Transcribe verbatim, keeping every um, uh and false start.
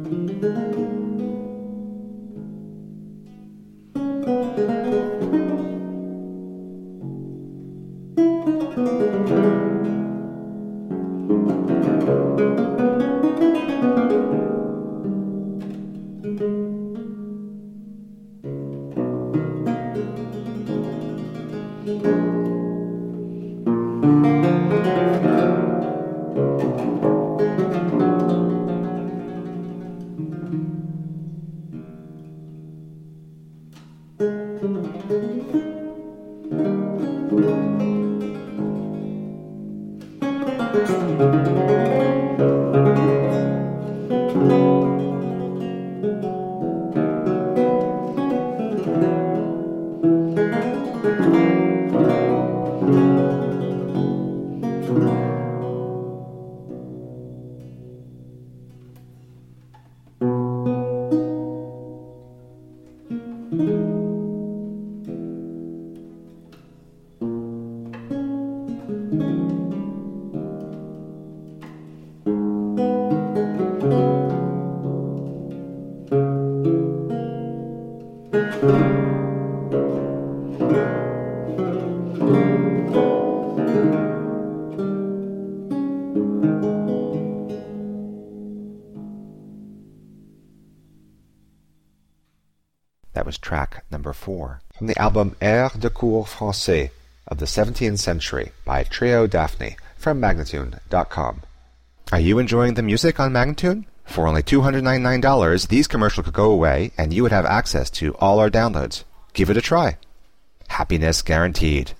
That was track number four from the album Airs de cour français of the seventeenth century by Trio Daphne from Magnatune dot com. Are you enjoying the music on Magnatune? For only two hundred ninety-nine dollars, these commercials could go away and you would have access to all our downloads. Give it a try. Happiness guaranteed.